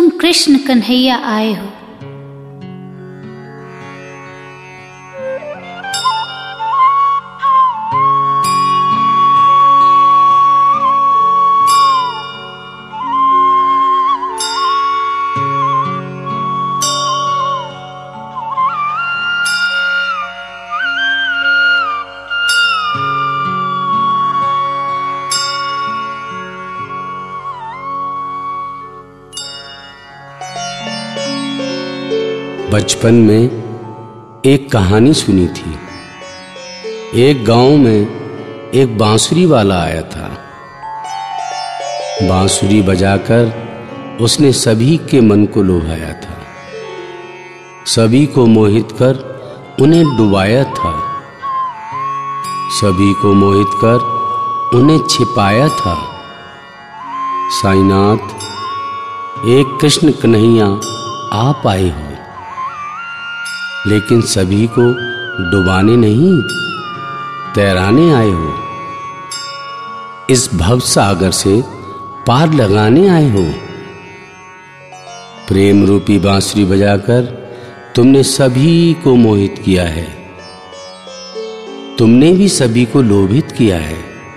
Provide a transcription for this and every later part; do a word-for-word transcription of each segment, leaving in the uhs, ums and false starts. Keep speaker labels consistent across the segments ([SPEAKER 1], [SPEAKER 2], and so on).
[SPEAKER 1] तुम कृष्ण कन्हैया आए हो।
[SPEAKER 2] बचपन में एक कहानी सुनी थी। एक गांव में एक बांसुरी वाला आया था। बांसुरी बजाकर उसने सभी के मन को लुभाया था, सभी को मोहित कर उन्हें डुबाया था, सभी को मोहित कर उन्हें छिपाया था। साईनाथ, एक कृष्ण कन्हैया आप आए हो, लेकिन सभी को डुबाने नहीं, तैराने आए हो। इस भव सागर से पार लगाने आए हो। प्रेम रूपी बांसुरी बजाकर तुमने सभी को मोहित किया है, तुमने भी सभी को लोभित किया है।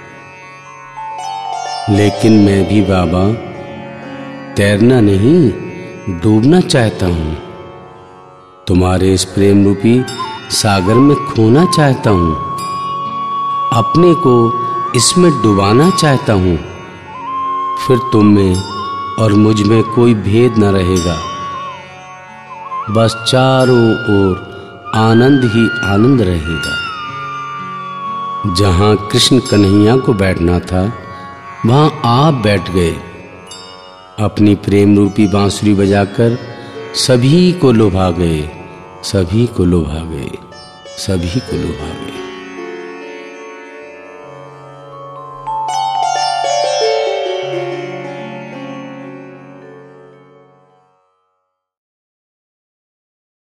[SPEAKER 2] लेकिन मैं भी बाबा तैरना नहीं, डूबना चाहता हूं। तुम्हारे इस प्रेम रूपी सागर में खोना चाहता हूं, अपने को इसमें डुबाना चाहता हूं। फिर तुम में और मुझ में कोई भेद न रहेगा, बस चारों ओर आनंद ही आनंद रहेगा। जहां कृष्ण कन्हैया को बैठना था, वहां आप बैठ गए। अपनी प्रेम रूपी बांसुरी बजाकर सभी को लुभा गए, सभी को लुभा गए, सभी को लुभा गए।